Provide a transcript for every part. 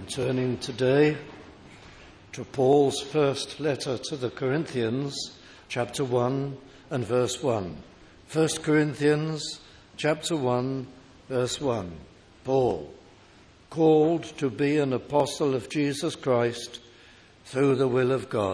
Turning today to Paul's first letter to the Corinthians, chapter 1 and verse 1. 1 Corinthians, chapter 1, verse 1. Paul, called to be an apostle of Jesus Christ through the will of God,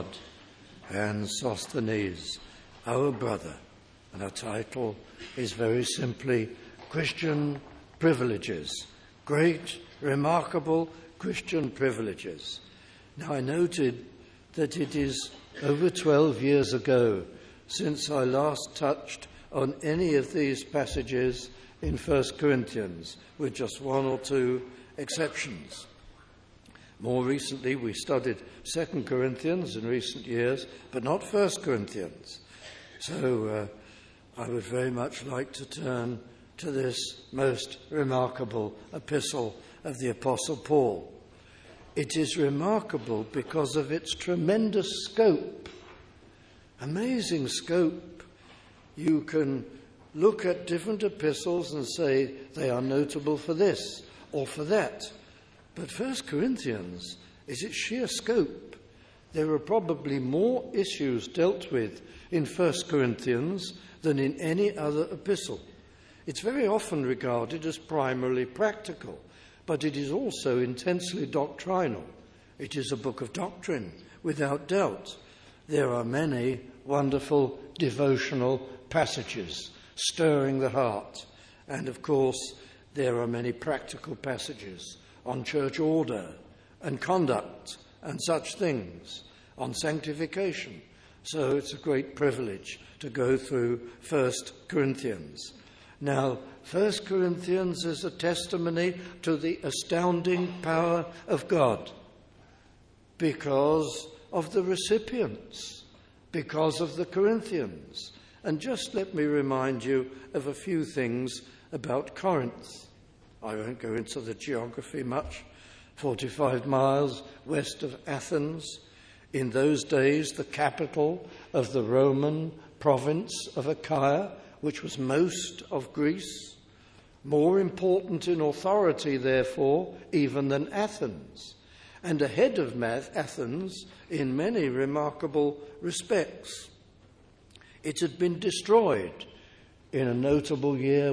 and Sosthenes, our brother. And our title is very simply Christian Privileges. Great, remarkable Christian privileges. Now, I noted that it is over 12 years ago since I last touched on any of these passages in 1 Corinthians, with just one or two exceptions. More recently, we studied 2 Corinthians in recent years, but not 1 Corinthians. So I would very much like to turn to this most remarkable epistle of the Apostle Paul. It is remarkable because of its tremendous scope, amazing scope. You can look at different epistles and say they are notable for this or for that. But 1 Corinthians is its sheer scope. There are probably more issues dealt with in 1 Corinthians than in any other epistle. It's very often regarded as primarily practical, but it is also intensely doctrinal. It is a book of doctrine, without doubt. There are many wonderful devotional passages stirring the heart. And of course, there are many practical passages on church order and conduct and such things, on sanctification. So it's a great privilege to go through 1 Corinthians. Now, 1 Corinthians is a testimony to the astounding power of God because of the recipients, because of the Corinthians. And just let me remind you of a few things about Corinth. I won't go into the geography much. 45 miles west of Athens. In those days, the capital of the Roman province of Achaia, which was most of Greece, more important in authority, therefore, even than Athens, and ahead of Athens in many remarkable respects. It had been destroyed in a notable year,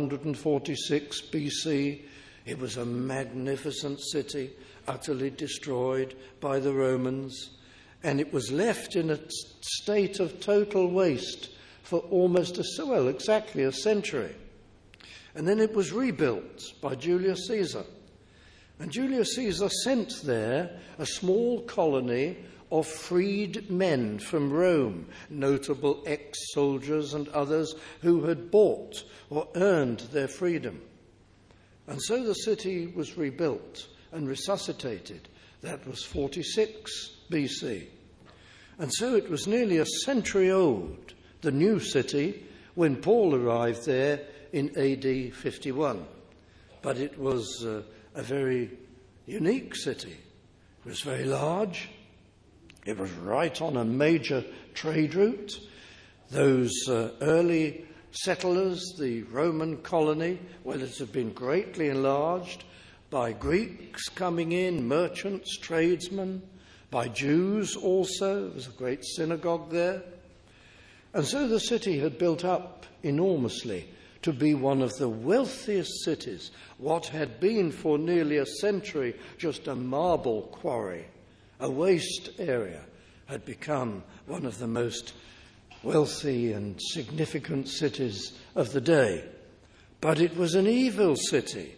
146 BC. It was a magnificent city, utterly destroyed by the Romans, and it was left in a state of total waste for almost exactly a century. And then it was rebuilt by Julius Caesar. And Julius Caesar sent there a small colony of freed men from Rome, notable ex-soldiers and others who had bought or earned their freedom. And so the city was rebuilt and resuscitated. That was 46 BC. And so it was nearly a century old, the new city, when Paul arrived there in AD 51. But it was a very unique city. It was very large. It was right on a major trade route. Those early settlers, the Roman colony, well, it had been greatly enlarged by Greeks coming in, merchants, tradesmen, by Jews also. There was a great synagogue there. And so the city had built up enormously to be one of the wealthiest cities. What had been for nearly a century just a marble quarry, a waste area, had become one of the most wealthy and significant cities of the day. But it was an evil city.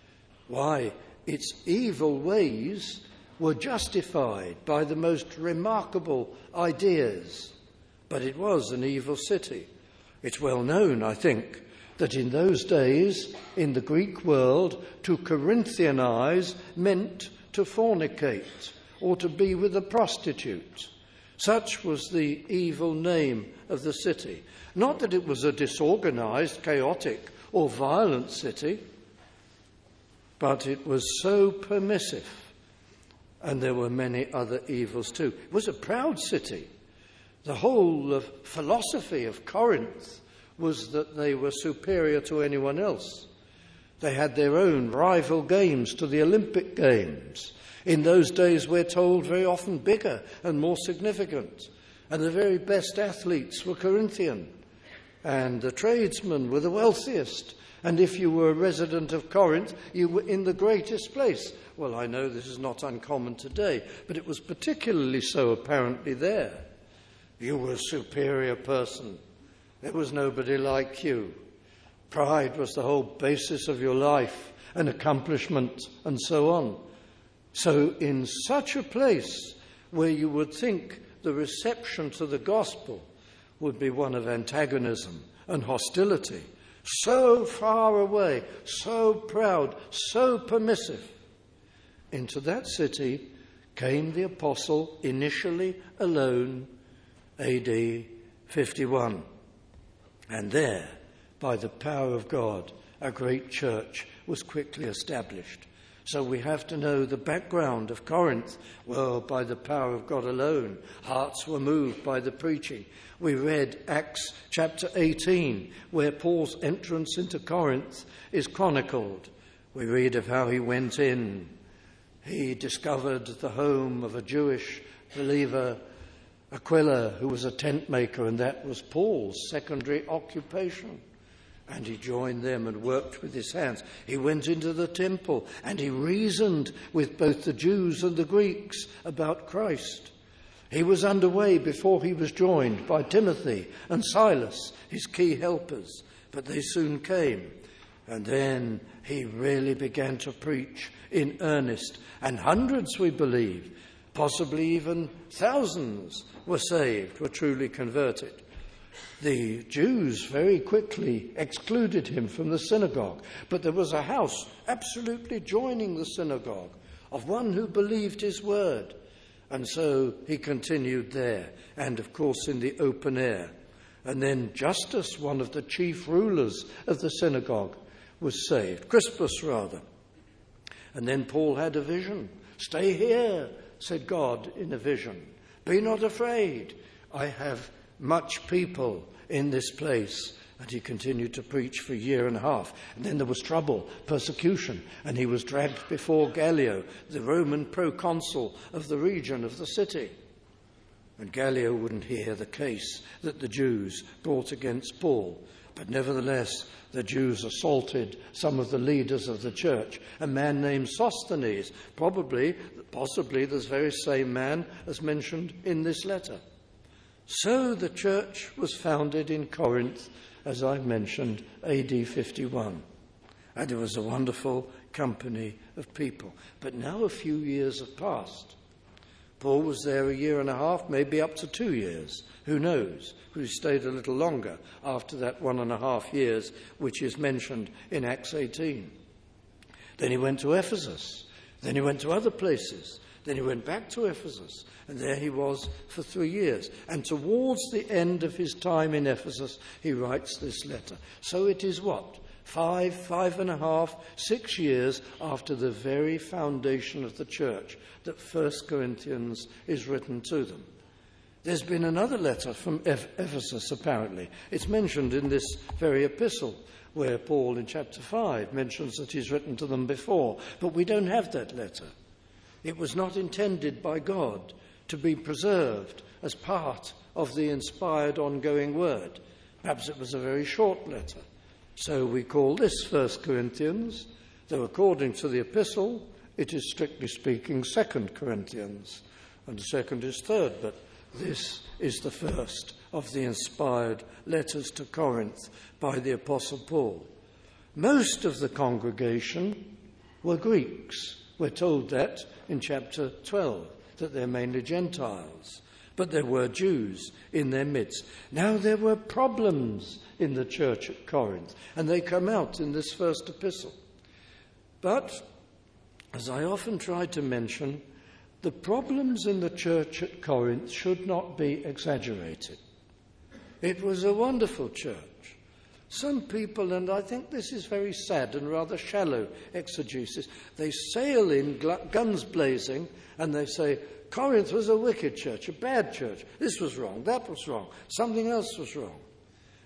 Why? Its evil ways were justified by the most remarkable ideas. But it was an evil city. It's well known, I think, that in those days, in the Greek world, to Corinthianize meant to fornicate or to be with a prostitute. Such was the evil name of the city. Not that it was a disorganized, chaotic, or violent city, but it was so permissive. And there were many other evils too. It was a proud city. The whole philosophy of Corinth was that they were superior to anyone else. They had their own rival games to the Olympic Games. In those days, we're told, very often bigger and more significant. And the very best athletes were Corinthian. And the tradesmen were the wealthiest. And if you were a resident of Corinth, you were in the greatest place. Well, I know this is not uncommon today, but it was particularly so apparently there. You were a superior person. There was nobody like you. Pride was the whole basis of your life and accomplishment and so on. So in such a place where you would think the reception to the gospel would be one of antagonism and hostility, so far away, so proud, so permissive, into that city came the apostle, initially alone, AD 51. And there, by the power of God, a great church was quickly established. So we have to know the background of Corinth. Well, by the power of God alone, hearts were moved by the preaching. We read Acts chapter 18, where Paul's entrance into Corinth is chronicled. We read of how he went in. He discovered the home of a Jewish believer, Aquila, who was a tent maker, and that was Paul's secondary occupation. And he joined them and worked with his hands. He went into the temple and he reasoned with both the Jews and the Greeks about Christ. He was underway before he was joined by Timothy and Silas, his key helpers, but they soon came. And then he really began to preach in earnest. And hundreds, we believe, possibly even thousands were saved, were truly converted. The Jews very quickly excluded him from the synagogue, but there was a house absolutely joining the synagogue of one who believed his word. And so he continued there, and of course in the open air. And then Justus, one of the chief rulers of the synagogue, was saved, Crispus rather. And then Paul had a vision. "Stay here," said God in a vision. "Be not afraid. I have much people in this place." And he continued to preach for a year and a half. And then there was trouble, persecution, and he was dragged before Gallio, the Roman proconsul of the region of the city. And Gallio wouldn't hear the case that the Jews brought against Paul. But nevertheless, the Jews assaulted some of the leaders of the church, a man named Sosthenes, possibly this very same man as mentioned in this letter. So the church was founded in Corinth, as I mentioned, AD 51. And it was a wonderful company of people. But now a few years have passed. Paul was there a year and a half, maybe up to 2 years. Who knows? He stayed a little longer after that 1.5 years, which is mentioned in Acts 18. Then he went to Ephesus. Then he went to other places. Then he went back to Ephesus, and there he was for 3 years. And towards the end of his time in Ephesus, he writes this letter. So it is what? 5.5, 6 years after the very foundation of the church that 1 Corinthians is written to them. There's been another letter from Ephesus, apparently. It's mentioned in this very epistle, where Paul in chapter 5 mentions that he's written to them before. But we don't have that letter. It was not intended by God to be preserved as part of the inspired ongoing word. Perhaps it was a very short letter. So we call this 1 Corinthians, though according to the epistle, it is strictly speaking 2 Corinthians, and the second is 3rd, but this is the first of the inspired letters to Corinth by the Apostle Paul. Most of the congregation were Greeks. We're told that in chapter 12, that they're mainly Gentiles. But there were Jews in their midst. Now there were problems in the church at Corinth, and they come out in this first epistle. But, as I often try to mention, the problems in the church at Corinth should not be exaggerated. It was a wonderful church. Some people, and I think this is very sad and rather shallow exegesis, they sail in guns blazing and they say, Corinth was a wicked church, a bad church. This was wrong, that was wrong, something else was wrong.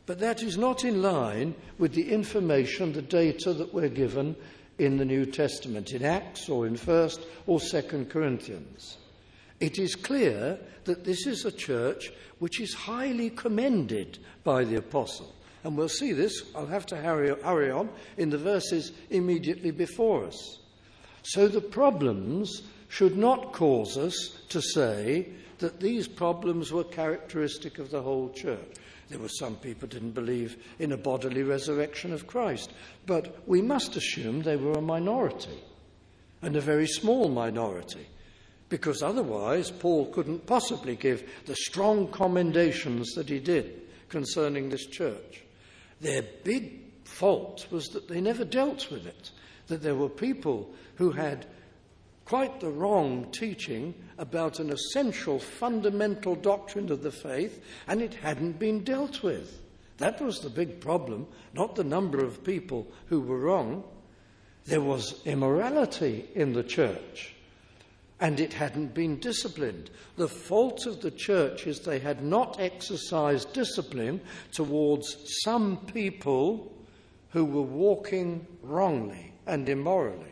But that is not in line with the information, the data that we're given in the New Testament, in Acts or in 1st or 2nd Corinthians. It is clear that this is a church which is highly commended by the apostle. And we'll see this, I'll have to hurry on, in the verses immediately before us. So the problems should not cause us to say that these problems were characteristic of the whole church. There were some people who didn't believe in a bodily resurrection of Christ, but we must assume they were a minority, and a very small minority, because otherwise Paul couldn't possibly give the strong commendations that he did concerning this church. Their big fault was that they never dealt with it, that there were people who had quite the wrong teaching about an essential, fundamental doctrine of the faith, and it hadn't been dealt with. That was the big problem, not the number of people who were wrong. There was immorality in the church, and it hadn't been disciplined. The fault of the church is they had not exercised discipline towards some people who were walking wrongly and immorally.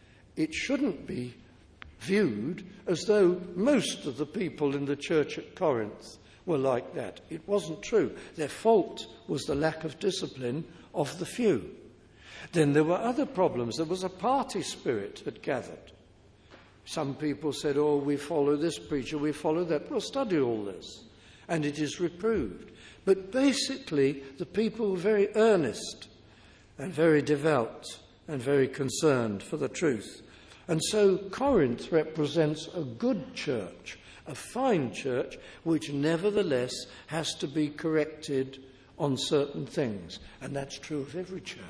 It shouldn't be viewed as though most of the people in the church at Corinth were like that. It wasn't true. Their fault was the lack of discipline of the few. Then there were other problems. There was a party spirit that gathered. Some people said, oh, we follow this preacher, we follow that. We'll study all this. And it is reproved. But basically, the people were very earnest and very devout and very concerned for the truth. And so Corinth represents a good church, a fine church, which nevertheless has to be corrected on certain things. And that's true of every church.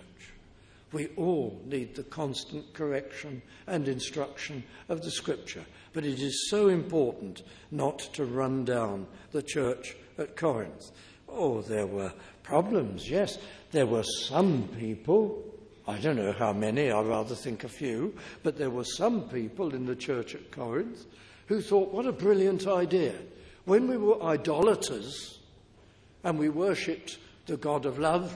We all need the constant correction and instruction of the Scripture. But it is so important not to run down the church at Corinth. Oh, there were problems, yes. There were some people, I don't know how many, I rather think a few, but there were some people in the church at Corinth who thought, what a brilliant idea. When we were idolaters and we worshipped the god of love,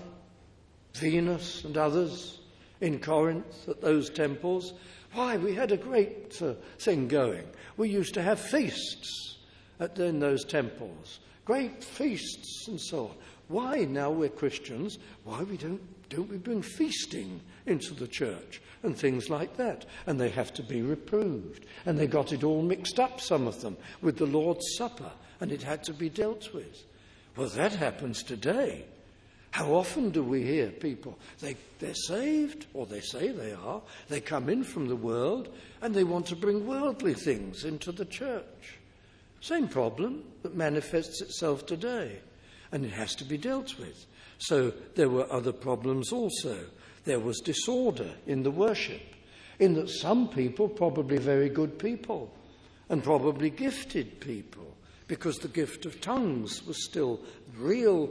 Venus and others in Corinth at those temples, why, we had a great thing going. We used to have feasts in those temples, great feasts and so on. Why, now we're Christians, why don't we bring feasting into the church and things like that? And they have to be reproved. And they got it all mixed up, some of them, with the Lord's Supper, and it had to be dealt with. Well, that happens today. How often do we hear people, they're saved, or they say they are, they come in from the world, and they want to bring worldly things into the church. Same problem that manifests itself today, and it has to be dealt with. So there were other problems also. There was disorder in the worship, in that some people, probably very good people, and probably gifted people, because the gift of tongues was still real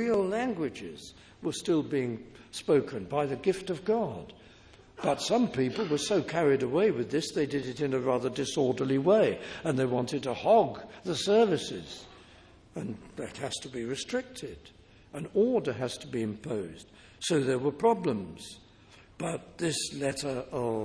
languages were still being spoken by the gift of God. But some people were so carried away with this, they did it in a rather disorderly way, and they wanted to hog the services. And that has to be restricted. An order has to be imposed. So there were problems. But this letter,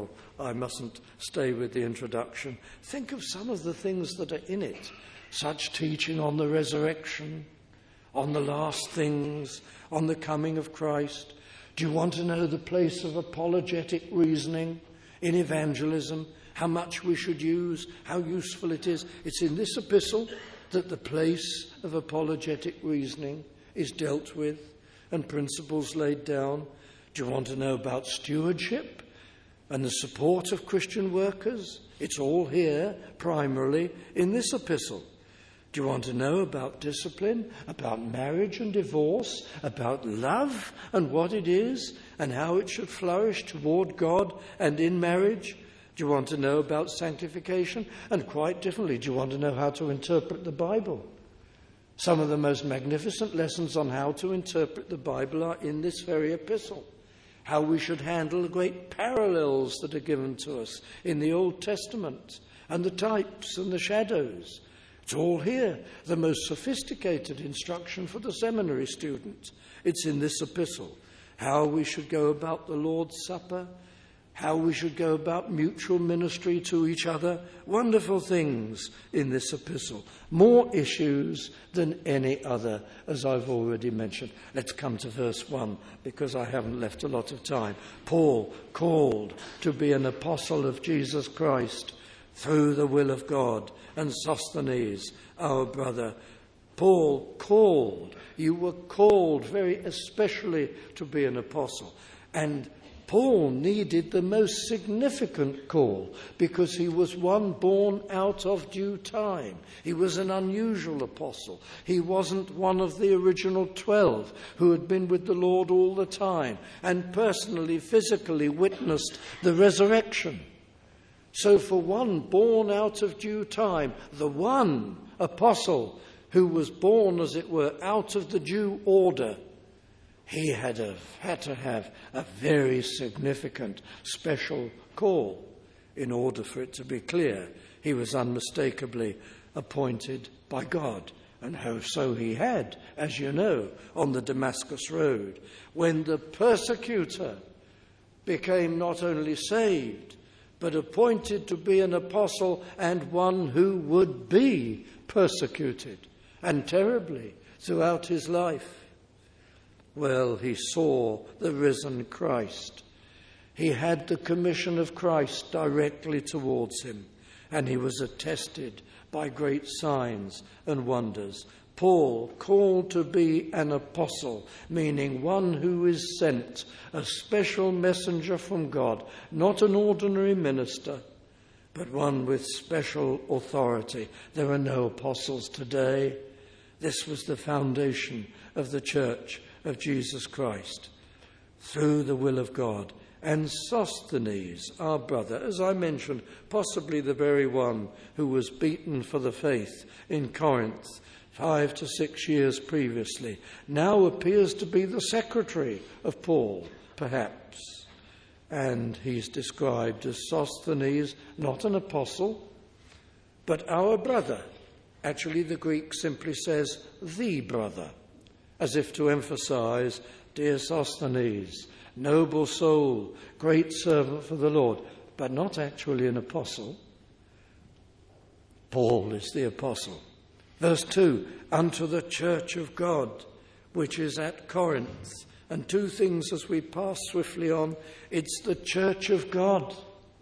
I mustn't stay with the introduction. Think of some of the things that are in it. Such teaching on the resurrection, on the last things, on the coming of Christ. Do you want to know the place of apologetic reasoning in evangelism? How much we should use, how useful it is? It's in this epistle that the place of apologetic reasoning is dealt with and principles laid down. Do you want to know about stewardship and the support of Christian workers? It's all here, primarily, in this epistle. Do you want to know about discipline, about marriage and divorce, about love and what it is and how it should flourish toward God and in marriage? Do you want to know about sanctification? And quite differently, do you want to know how to interpret the Bible? Some of the most magnificent lessons on how to interpret the Bible are in this very epistle. How we should handle the great parallels that are given to us in the Old Testament, and the types and the shadows. It's all here. The most sophisticated instruction for the seminary student. It's in this epistle. How we should go about the Lord's Supper, how we should go about mutual ministry to each other. Wonderful things in this epistle. More issues than any other, as I've already mentioned. Let's come to verse 1, because I haven't left a lot of time. Paul, called to be an apostle of Jesus Christ through the will of God, and Sosthenes, our brother. Paul, called. You were called very especially to be an apostle. And Paul needed the most significant call because he was one born out of due time. He was an unusual apostle. He wasn't one of the original 12 who had been with the Lord all the time and personally, physically witnessed the resurrection. So for one born out of due time, the one apostle who was born, as it were, out of the due order, he had to have a very significant special call in order for it to be clear. He was unmistakably appointed by God. And so he had, as you know, on the Damascus Road, when the persecutor became not only saved, but appointed to be an apostle and one who would be persecuted, and terribly, throughout his life. Well, he saw the risen Christ. He had the commission of Christ directly towards him, and he was attested by great signs and wonders. Paul, called to be an apostle, meaning one who is sent, a special messenger from God, not an ordinary minister, but one with special authority. There are no apostles today. This was the foundation of the Church of Jesus Christ, through the will of God. And Sosthenes, our brother, as I mentioned, possibly the very one who was beaten for the faith in Corinth 5 to 6 years previously, now appears to be the secretary of Paul, perhaps. And he's described as Sosthenes, not an apostle, but our brother. Actually, the Greek simply says the brother, as if to emphasize, dear Sosthenes, noble soul, great servant for the Lord, but not actually an apostle. Paul is the apostle. Verse 2, unto the church of God, which is at Corinth. And two things as we pass swiftly on. It's the church of God.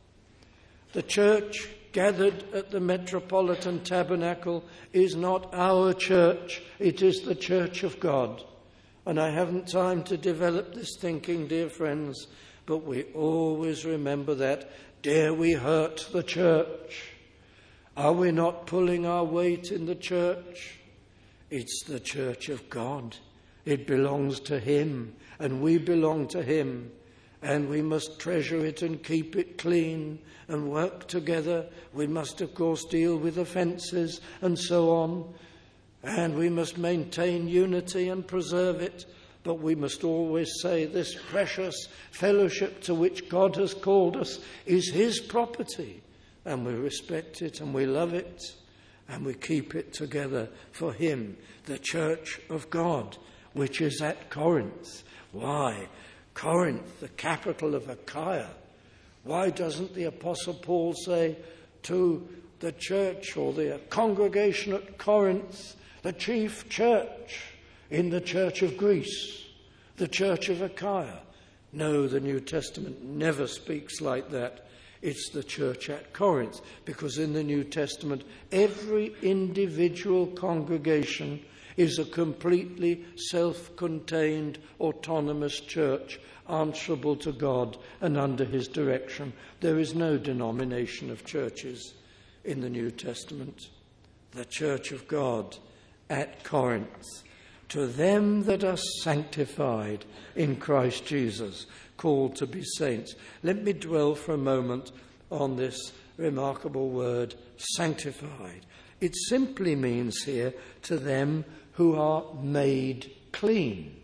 The church gathered at the Metropolitan Tabernacle is not our church. It is the church of God. And I haven't time to develop this thinking, dear friends, but we always remember that. Dare we hurt the church? Are we not pulling our weight in the church? It's the church of God. It belongs to him, and we belong to him. And we must treasure it and keep it clean and work together. We must, of course, deal with offences and so on. And we must maintain unity and preserve it. But we must always say this precious fellowship to which God has called us is his property. And we respect it and we love it and we keep it together for him, the church of God, which is at Corinth. Why? Corinth, the capital of Achaia. Why doesn't the Apostle Paul say to the church or the congregation at Corinth, the chief church in the church of Greece, the church of Achaia? No, the New Testament never speaks like that. It's the church at Corinth, because in the New Testament, every individual congregation is a completely self-contained, autonomous church, answerable to God and under his direction. There is no denomination of churches in the New Testament. The church of God at Corinth, to them that are sanctified in Christ Jesus, called to be saints. Let me dwell for a moment on this remarkable word, sanctified. It simply means here, to them who are made clean.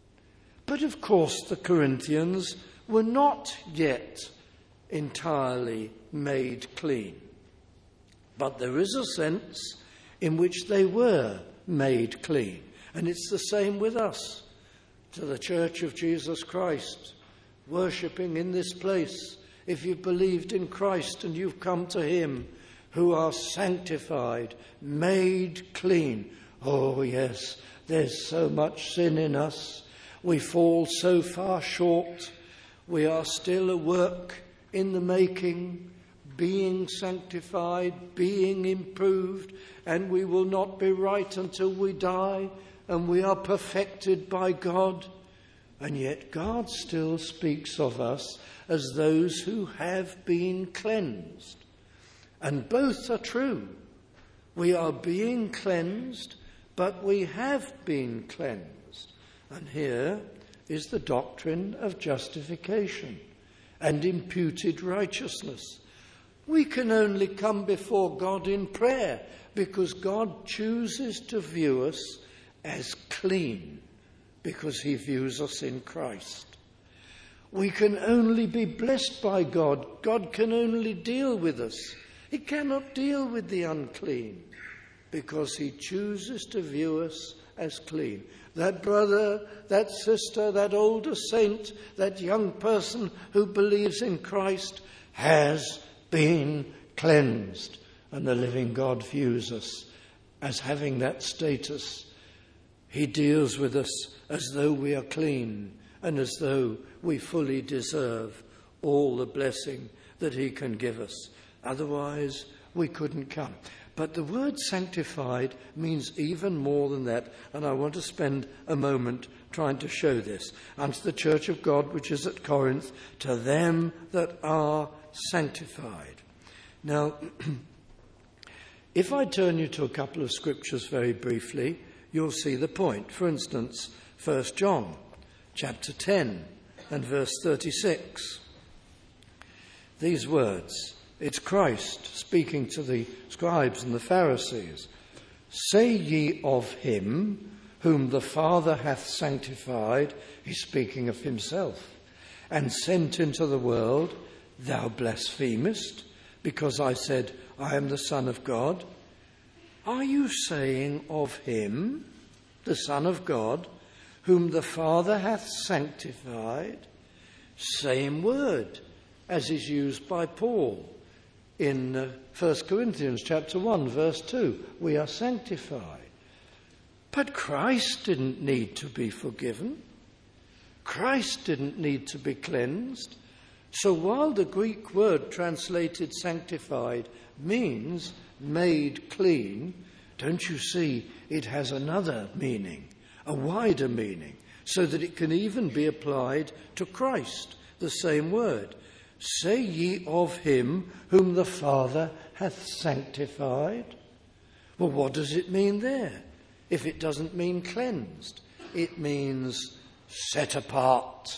But of course the Corinthians were not yet entirely made clean. But there is a sense in which they were made clean. And it's the same with us, to the Church of Jesus Christ, worshipping in this place. If you've believed in Christ and you've come to him, who are sanctified, made clean. Oh yes, there's so much sin in us. We fall so far short. We are still a work in the making, being sanctified, being improved, and we will not be right until we die, and we are perfected by God. And yet God still speaks of us as those who have been cleansed. And both are true. We are being cleansed, but we have been cleansed. And here is the doctrine of justification and imputed righteousness. We can only come before God in prayer because God chooses to view us as clean, because he views us in Christ. We can only be blessed by God. God can only deal with us. He cannot deal with the unclean because he chooses to view us as clean. That brother, that sister, that older saint, that young person who believes in Christ has been cleansed. And the living God views us as having that status. He deals with us as though we are clean and as though we fully deserve all the blessing that he can give us. Otherwise, we couldn't come. But the word sanctified means even more than that, and I want to spend a moment trying to show this. Unto the church of God which is at Corinth, to them that are sanctified. Now, if I turn you to a couple of scriptures very briefly, you'll see the point. For instance, 1 John chapter 10 and verse 36. These words, it's Christ speaking to the scribes and the Pharisees. Say ye of him whom the Father hath sanctified, he's speaking of himself, and sent into the world, thou blasphemest, because I said, I am the Son of God. Are you saying of him, the Son of God, whom the Father hath sanctified? Same word as is used by Paul in 1 Corinthians chapter 1, verse 2. We are sanctified. But Christ didn't need to be forgiven. Christ didn't need to be cleansed. So while the Greek word translated sanctified means made clean, don't you see it has another meaning, a wider meaning, so that it can even be applied to Christ, the same word. Say ye of him whom the Father hath sanctified. Well, what does it mean there? If it doesn't mean cleansed, it means set apart.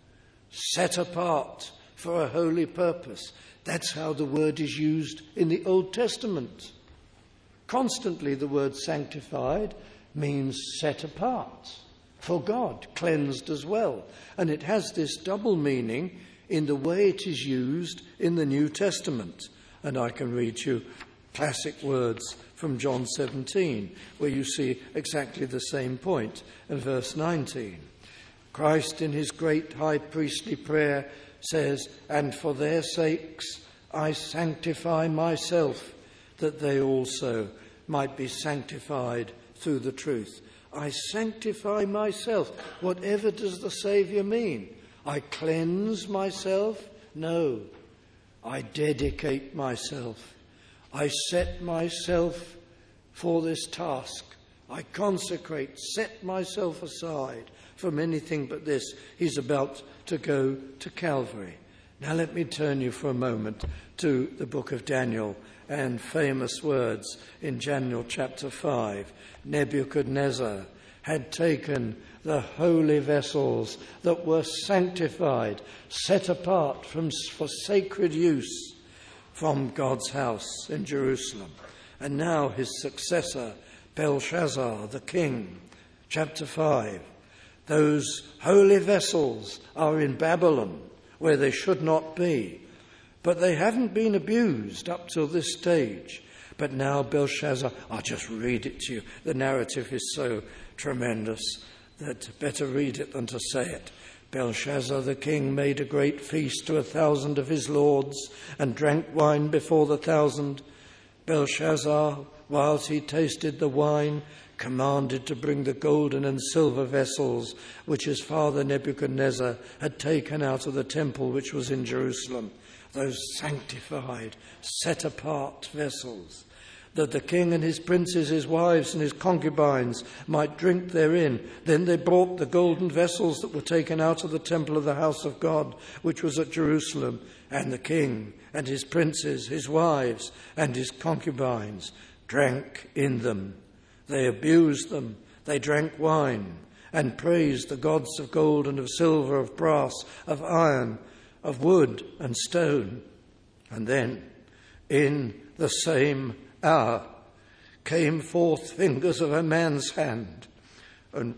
Set apart for a holy purpose. That's how the word is used in the Old Testament. Constantly the word sanctified means set apart for God, cleansed as well. And it has this double meaning in the way it is used in the New Testament. And I can read you classic words from John 17, where you see exactly the same point in verse 19. Christ in his great high priestly prayer says, and for their sakes I sanctify myself, that they also might be sanctified through the truth. I sanctify myself. Whatever does the Saviour mean? I cleanse myself? No. I dedicate myself. I set myself for this task. I consecrate, set myself aside from anything but this. He's about to go to Calvary. Now let me turn you for a moment to the book of Daniel and famous words in Daniel chapter 5. Nebuchadnezzar had taken the holy vessels that were sanctified, set apart for sacred use from God's house in Jerusalem. And now his successor, Belshazzar, the king, chapter 5. Those holy vessels are in Babylon, where they should not be. But they haven't been abused up till this stage. But now Belshazzar, I'll just read it to you. The narrative is so tremendous that better read it than to say it. Belshazzar the king made a great feast to 1,000 of his lords and drank wine before the 1,000. Belshazzar, whilst he tasted the wine, commanded to bring the golden and silver vessels which his father Nebuchadnezzar had taken out of the temple which was in Jerusalem, those sanctified, set-apart vessels, that the king and his princes, his wives and his concubines might drink therein. Then they brought the golden vessels that were taken out of the temple of the house of God, which was at Jerusalem, and the king and his princes, his wives and his concubines drank in them. They abused them, they drank wine, and praised the gods of gold and of silver, of brass, of iron, of wood and stone. And then, in the same hour, came forth fingers of a man's hand, and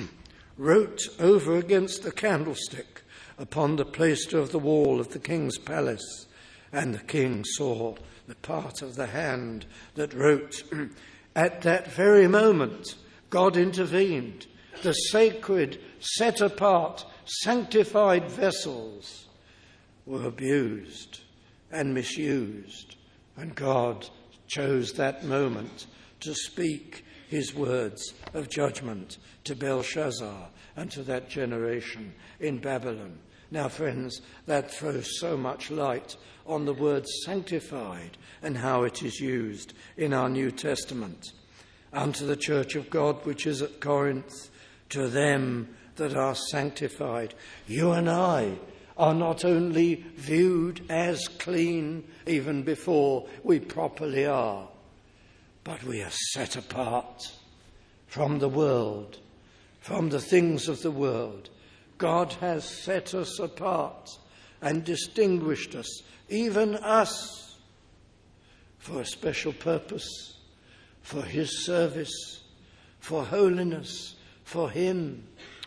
wrote over against the candlestick upon the plaister of the wall of the king's palace. And the king saw the part of the hand that wrote. At that very moment, God intervened. The sacred, set-apart, sanctified vessels were abused and misused. And God chose that moment to speak his words of judgment to Belshazzar and to that generation in Babylon. Now, friends, that throws so much light on the word sanctified and how it is used in our New Testament. Unto the church of God which is at Corinth, to them that are sanctified. You and I are not only viewed as clean even before we properly are, but we are set apart from the world, from the things of the world. God has set us apart and distinguished us, even us, for a special purpose, for his service, for holiness, for him.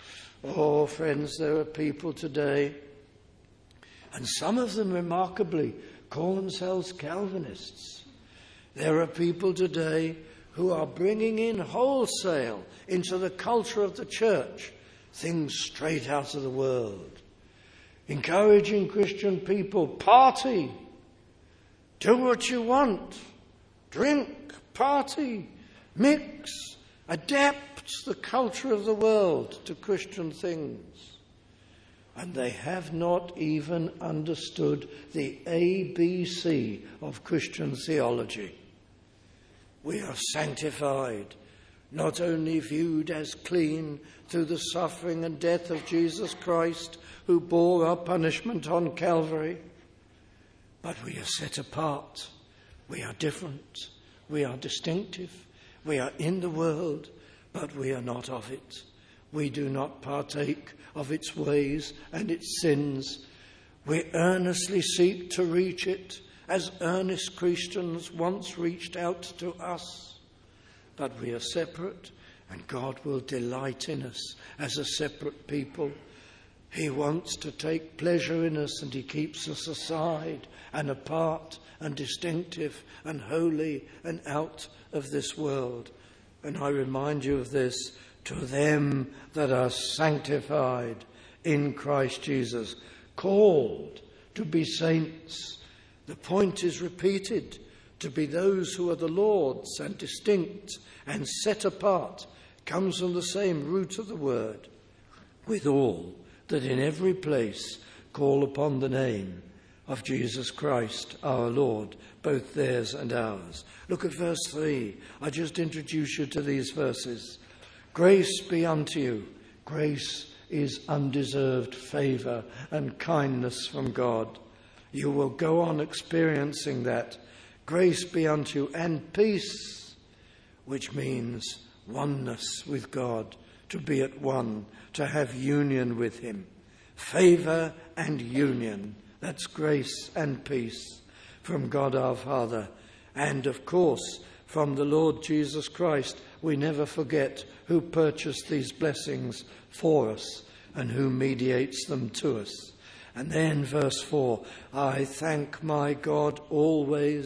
Oh, friends, there are people today, and some of them remarkably call themselves Calvinists. There are people today who are bringing in wholesale into the culture of the church things straight out of the world, encouraging Christian people, party, do what you want, drink, party, mix, adapt the culture of the world to Christian things. And they have not even understood the ABC of Christian theology. We are sanctified, not only viewed as clean through the suffering and death of Jesus Christ, who bore our punishment on Calvary, but we are set apart. We are different. We are distinctive. We are in the world, but we are not of it. We do not partake of its ways and its sins. We earnestly seek to reach it, as earnest Christians once reached out to us. But we are separate, and God will delight in us as a separate people. He wants to take pleasure in us, and he keeps us aside and apart and distinctive and holy and out of this world. And I remind you of this: to them that are sanctified in Christ Jesus, called to be saints. The point is repeated: to be those who are the Lord's and distinct and set apart, comes from the same root of the word. With all that in every place call upon the name of Jesus Christ our Lord, both theirs and ours. Look at verse 3. I just introduce you to these verses. Grace be unto you. Grace is undeserved favour and kindness from God. You will go on experiencing that. Grace be unto you, and peace, which means oneness with God, to be at one, to have union with him. Favour and union, that's grace and peace from God our Father, and of course from the Lord Jesus Christ. We never forget who purchased these blessings for us and who mediates them to us. And then verse 4, I thank my God always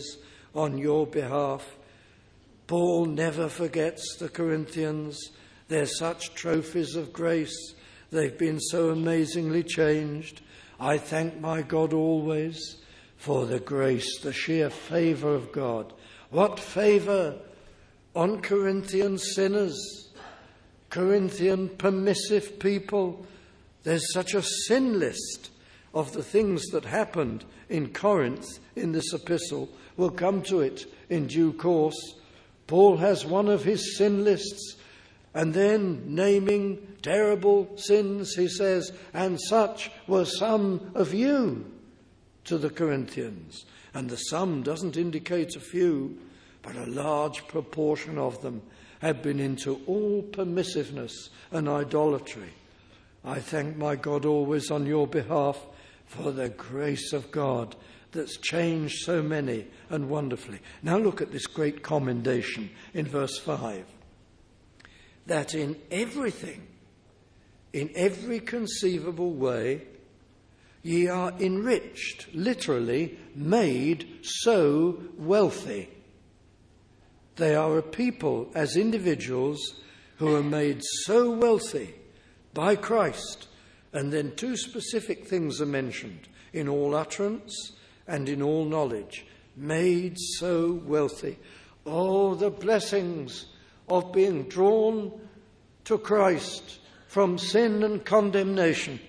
on your behalf. Paul never forgets the Corinthians. They're such trophies of grace. They've been so amazingly changed. I thank my God always for the grace, the sheer favour of God. What favour on Corinthian sinners, Corinthian permissive people. There's such a sin list of the things that happened in Corinth in this epistle. We'll come to it in due course. Paul has one of his sin lists, and then naming terrible sins, he says, and such were some of you, to the Corinthians. And the some doesn't indicate a few, but a large proportion of them have been into all permissiveness and idolatry. I thank my God always on your behalf for the grace of God that's changed so many and wonderfully. Now look at this great commendation in verse 5. That in everything, in every conceivable way, ye are enriched, literally made so wealthy. They are a people as individuals who are made so wealthy by Christ. And then two specific things are mentioned: in all utterance and in all knowledge. Made so wealthy. Oh, the blessings of being drawn to Christ from sin and condemnation.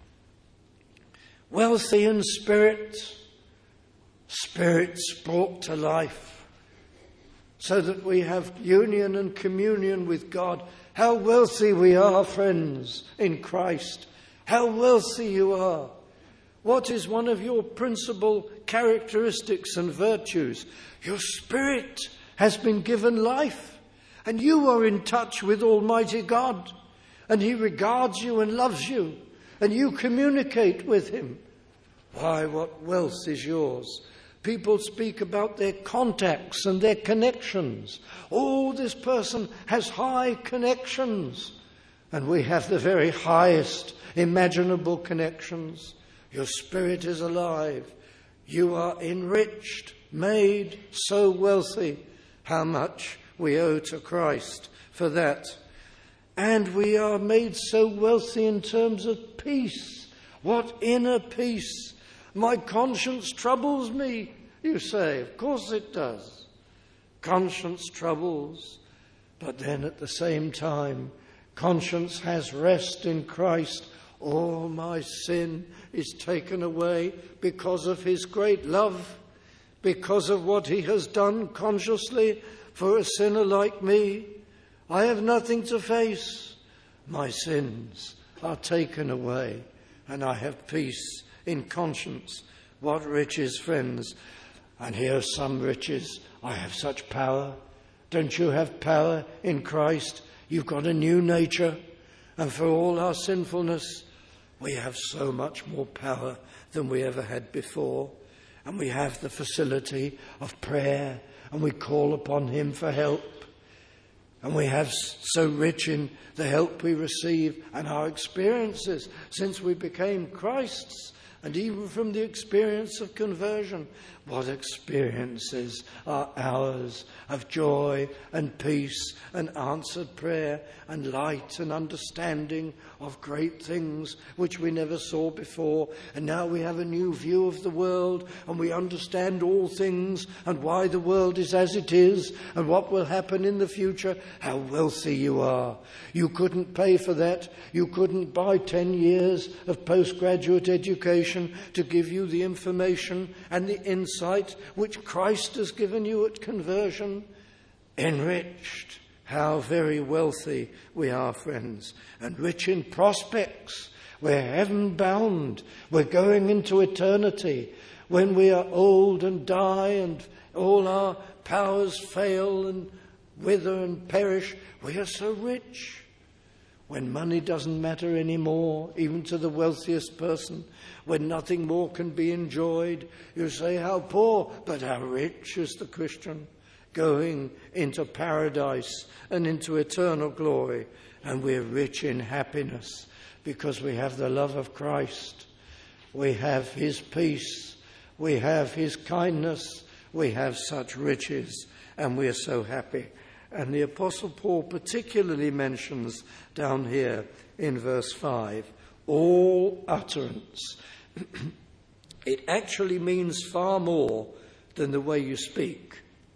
Wealthy in spirit, spirits brought to life, so that we have union and communion with God. How wealthy we are, friends, in Christ. How wealthy you are. What is one of your principal characteristics and virtues? Your spirit has been given life, and you are in touch with Almighty God, and He regards you and loves you, and you communicate with Him. Why, what wealth is yours? People speak about their contacts and their connections. Oh, this person has high connections. And we have the very highest imaginable connections. Your spirit is alive. You are enriched, made so wealthy. How much we owe to Christ for that. And we are made so wealthy in terms of peace. What inner peace! My conscience troubles me, you say. Of course it does. Conscience troubles. But then at the same time, conscience has rest in Christ. All my sin is taken away because of His great love, because of what He has done consciously for a sinner like me. I have nothing to face. My sins are taken away, and I have peace in conscience. What riches, friends. And here are some riches. I have such power. Don't you have power in Christ? You've got a new nature. And for all our sinfulness, we have so much more power than we ever had before. And we have the facility of prayer, and we call upon Him for help. And we have so rich in the help we receive and our experiences since we became Christ's. And even from the experience of conversion, what experiences are ours of joy and peace and answered prayer and light and understanding of great things which we never saw before. And now we have a new view of the world, and we understand all things and why the world is as it is and what will happen in the future. How wealthy you are. You couldn't pay for that. You couldn't buy 10 years of postgraduate education to give you the information and the insight which Christ has given you at conversion. Enriched. How very wealthy we are, friends. And rich in prospects. We're heaven bound. We're going into eternity. When we are old and die and all our powers fail and wither and perish, we are so rich. When money doesn't matter anymore, even to the wealthiest person, when nothing more can be enjoyed, you say, how poor, but how rich is the Christian, going into paradise and into eternal glory. And we're rich in happiness because we have the love of Christ. We have His peace. We have His kindness. we have such riches and we are so happy. And the Apostle Paul particularly mentions down here in verse 5, all utterance. It actually means far more than the way you speak.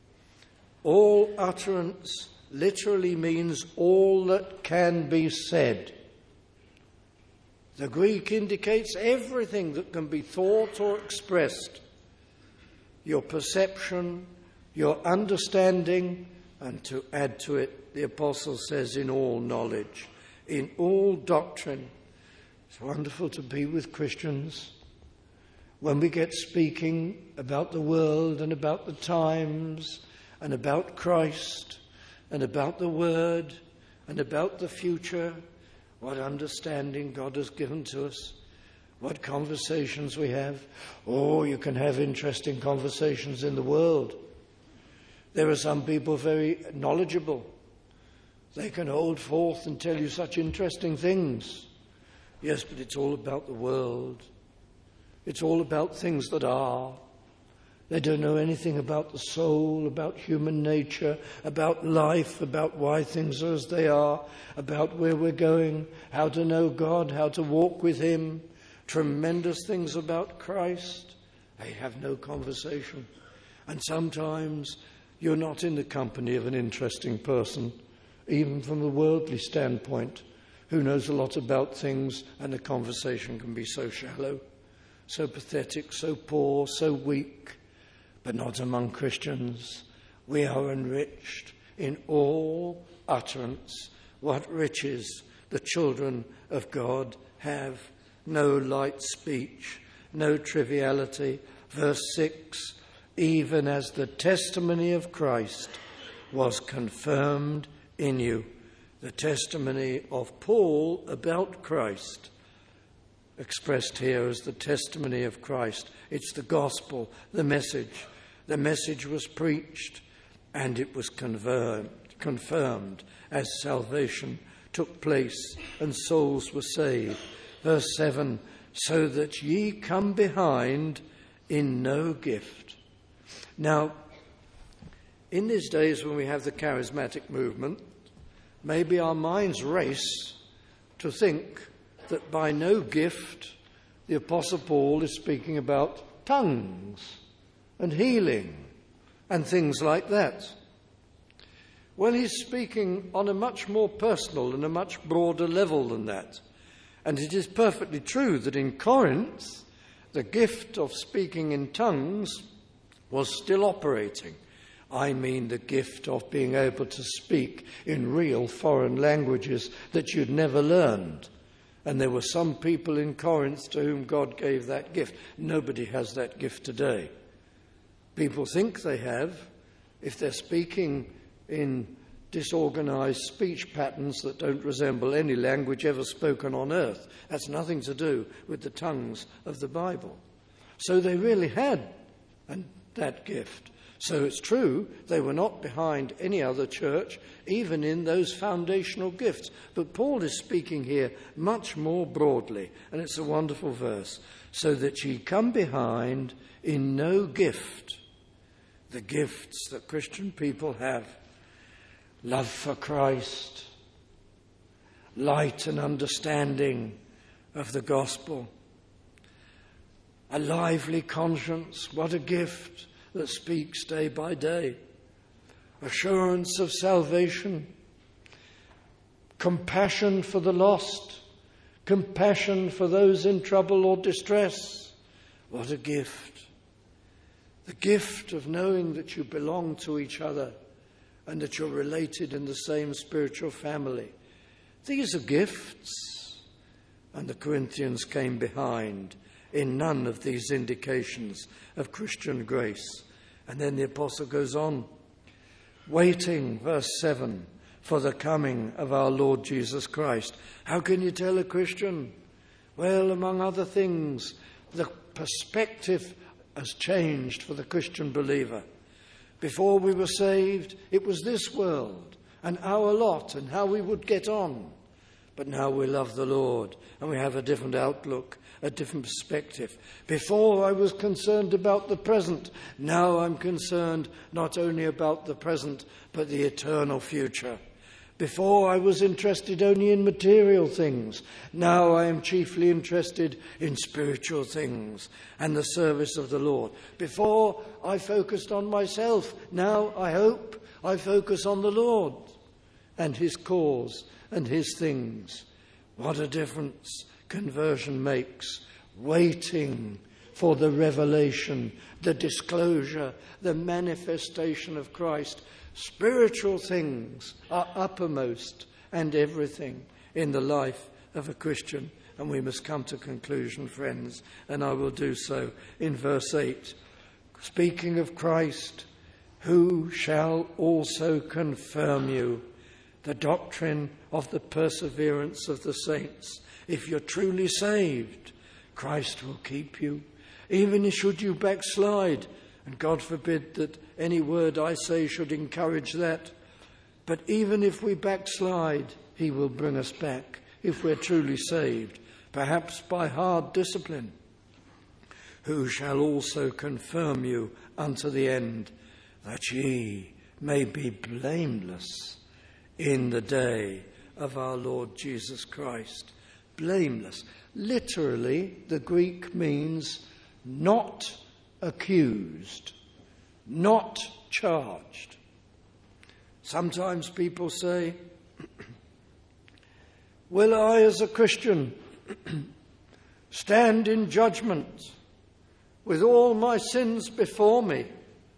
All utterance literally means all that can be said. The Greek indicates everything that can be thought or expressed. Your perception, your understanding, and to add to it, the Apostle says, in all knowledge, in all doctrine. It's wonderful to be with Christians. When we get speaking about the world and about the times and about Christ and about the Word and about the future, what understanding God has given to us, what conversations we have. Oh, you can have interesting conversations in the world. There are some people very knowledgeable. They can hold forth and tell you such interesting things. Yes, but it's all about the world. It's all about things that are. They don't know anything about the soul, about human nature, about life, about why things are as they are, about where we're going, how to know God, how to walk with Him, tremendous things about Christ. They have no conversation. And sometimes you're not in the company of an interesting person, even from a worldly standpoint, who knows a lot about things, and the conversation can be so shallow, so pathetic, so poor, so weak. But not among Christians. We are enriched in all utterance. What riches the children of God have. No light speech, no triviality. Verse 6, even as the testimony of Christ was confirmed in you. The testimony of Paul about Christ, expressed here as the testimony of Christ. It's the gospel, the message. The message was preached and it was confirmed as salvation took place and souls were saved. Verse 7, so that ye come behind in no gift. Now, in these days when we have the charismatic movement, maybe our minds race to think that by no gift the Apostle Paul is speaking about tongues and healing and things like that. Well, he's speaking on a much more personal and a much broader level than that. And it is perfectly true that in Corinth, the gift of speaking in tongues was still operating. I mean the gift of being able to speak in real foreign languages that you'd never learned. And there were some people in Corinth to whom God gave that gift. Nobody has that gift today. People think they have if they're speaking in disorganized speech patterns that don't resemble any language ever spoken on earth. That's nothing to do with the tongues of the Bible. So they really had that gift. So it's true, they were not behind any other church, even in those foundational gifts. But Paul is speaking here much more broadly, and it's a wonderful verse. So that ye come behind in no gift. The gifts that Christian people have. Love for Christ, light and understanding of the gospel, a lively conscience, what a gift that speaks day by day, assurance of salvation, compassion for the lost, compassion for those in trouble or distress. What a gift. The gift of knowing that you belong to each other and that you're related in the same spiritual family. These are gifts. And the Corinthians came behind in none of these indications of Christian grace. And then the apostle goes on, waiting, verse 7, for the coming of our Lord Jesus Christ. How can you tell a Christian? Well, among other things, the perspective has changed for the Christian believer. Before we were saved, it was this world and our lot and how we would get on. but now we love the Lord and we have a different outlook, a different perspective. Before I was concerned about the present. Now I'm concerned not only about the present, but the eternal future. Before I was interested only in material things. Now I am chiefly interested in spiritual things and the service of the Lord. Before I focused on myself. Now I hope I focus on the Lord and his cause and his things. What a difference conversion makes. Waiting for the revelation, the disclosure, the manifestation of Christ. Spiritual things are uppermost and everything in the life of a Christian. And we must come to conclusion, friends, and I will do so in verse 8. Speaking of Christ, who shall also confirm you the doctrine of the perseverance of the saints. If you're truly saved, Christ will keep you. Even should you backslide, and God forbid that any word I say should encourage that. But even if we backslide, he will bring us back if we're truly saved, perhaps by hard discipline. Who shall also confirm you unto the end, that ye may be blameless in the day of our Lord Jesus Christ. Blameless. Literally, the Greek means not accused, not charged. Sometimes people say, will I as a Christian stand in judgment with all my sins before me?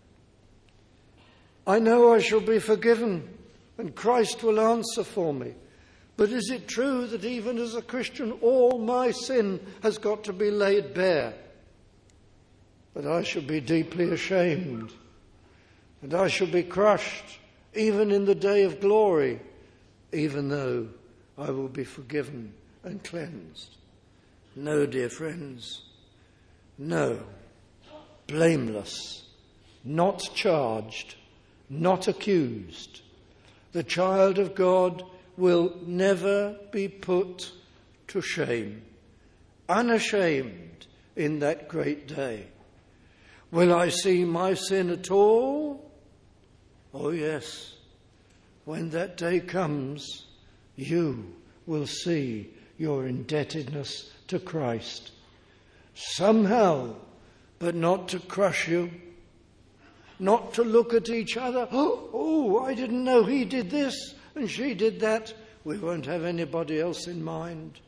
I know I shall be forgiven and Christ will answer for me. But is it true that even as a Christian, all my sin has got to be laid bare? That I shall be deeply ashamed, and I shall be crushed, even in the day of glory, even though I will be forgiven and cleansed. No, dear friends, no. Blameless, not charged, not accused. The child of God will never be put to shame, unashamed in that great day. Will I see my sin at all? Oh yes, when that day comes, you will see your indebtedness to Christ. Somehow, but not to crush you, not to look at each other. Oh, I didn't know he did this and she did that. We won't have anybody else in mind.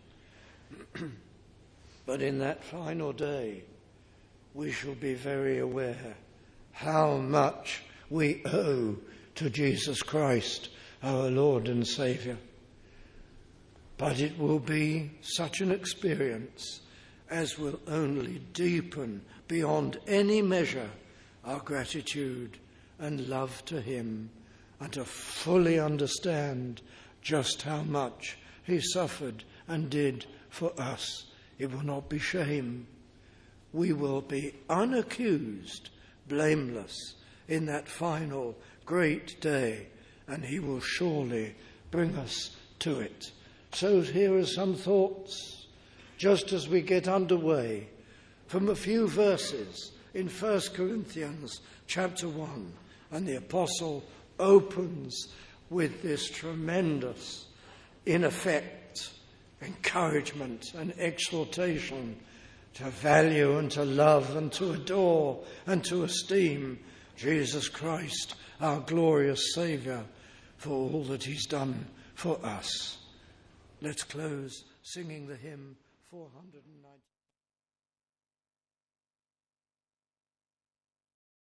But in that final day, we shall be very aware how much we owe to Jesus Christ, our Lord and Saviour. But it will be such an experience as will only deepen beyond any measure our gratitude and love to him, and to fully understand just how much he suffered and did for us. It will not be shame. We will be unaccused, blameless in that final great day, and he will surely bring us to it. So here are some thoughts, just as we get underway, from a few verses in 1 Corinthians chapter 1. And the apostle opens with this tremendous, in effect, encouragement and exhortation to value and to love and to adore and to esteem Jesus Christ, our glorious Saviour, for all that he's done for us. Let's close singing the hymn 490.